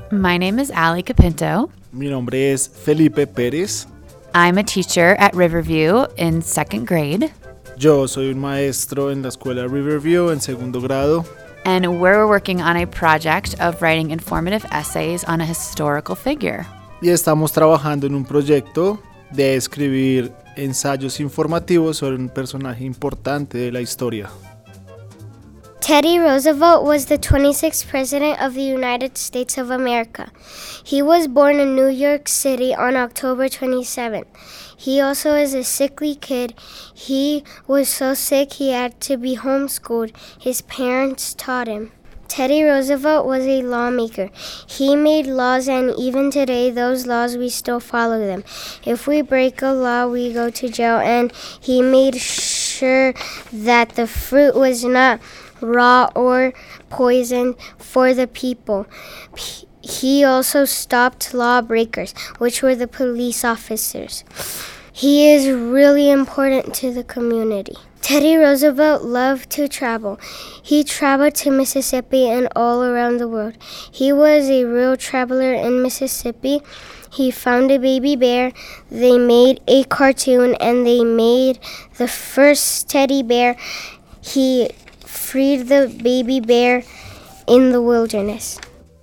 My name is Ali Capinto. Mi nombre es Felipe Pérez. I'm a teacher at Riverview in second grade. Yo soy un maestro en la escuela Riverview en segundo grado. And we're working on a project of writing informative essays on a historical figure. Y estamos trabajando en un proyecto de escribir ensayos informativos sobre un personaje importante de la historia. Teddy Roosevelt was the 26th President of the United States of America. He was born in New York City on October 27th. He also is a sickly kid. He was so sick he had to be homeschooled. His parents taught him. Teddy Roosevelt was a lawmaker. He made laws, and even today, those laws, we still follow them. If we break a law, we go to jail, and he made sure that the fruit was not raw or poisoned for the people. He also stopped lawbreakers, which were the police officers. He is really important to the community. Teddy Roosevelt loved to travel. He traveled to Mississippi and all around the world. He was a real traveler in Mississippi. He found a baby bear. They made a cartoon, and they made the first teddy bear. He freed the baby bear in the wilderness.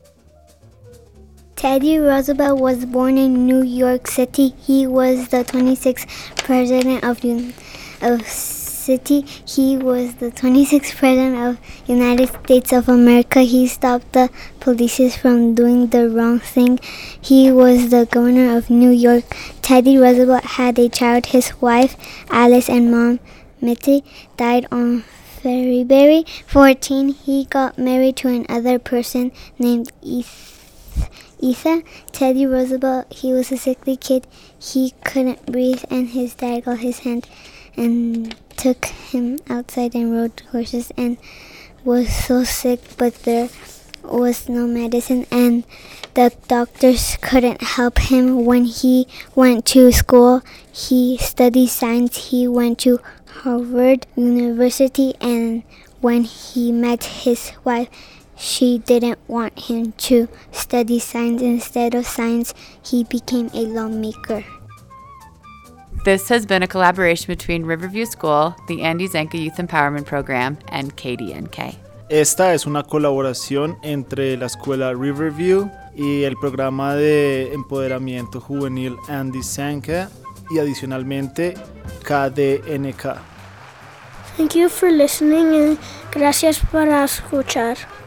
Teddy Roosevelt was born in New York City. He was the 26th President of City. He was the 26th President of United States of America. He stopped the police from doing the wrong thing. He was the governor of New York. Teddy Roosevelt had a child. His wife, Alice, and mom, Mitzi, died on February 14. He got married to another person named Ethan. Teddy Roosevelt, he was a sickly kid. He couldn't breathe, and his dad got his hand and took him outside and rode horses and was so sick, but there was no medicine, and the doctors couldn't help him. When he went to school, he studied science. He went to Harvard University, and when he met his wife, she didn't want him to study science. Instead of science, he became a lawmaker. This has been a collaboration between Riverview School, the Andy Zanca Youth Empowerment Program, and KDNK. Esta es una colaboración entre la escuela Riverview y el programa de empoderamiento juvenil Andy Zanca y adicionalmente KDNK. Thank you for listening, and gracias por escuchar.